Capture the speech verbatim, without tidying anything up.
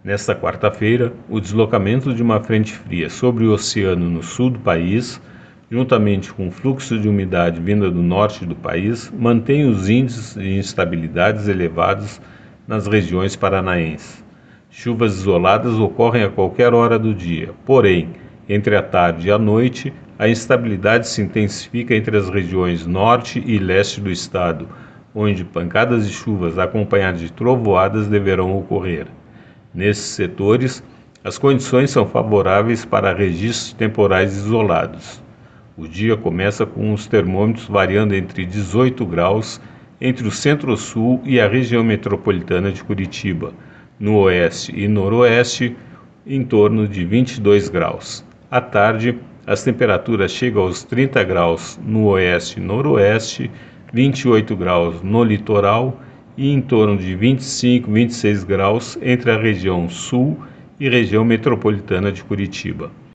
Nesta quarta-feira, o deslocamento de uma frente fria sobre o oceano no sul do país, juntamente com o fluxo de umidade vinda do norte do país, mantém os índices de instabilidades elevados nas regiões paranaenses. Chuvas isoladas ocorrem a qualquer hora do dia, porém, entre a tarde e a noite, a instabilidade se intensifica entre as regiões norte e leste do estado, onde pancadas de chuvas acompanhadas de trovoadas deverão ocorrer. Nesses setores, as condições são favoráveis para registros temporais isolados. O dia começa com os termômetros variando entre dezoito graus entre o centro-sul e a região metropolitana de Curitiba, no oeste e noroeste, em torno de vinte e dois graus. À tarde, as temperaturas chegam aos trinta graus no oeste e noroeste, vinte e oito graus no litoral e em torno de vinte e cinco, vinte e seis graus entre a região sul e região metropolitana de Curitiba.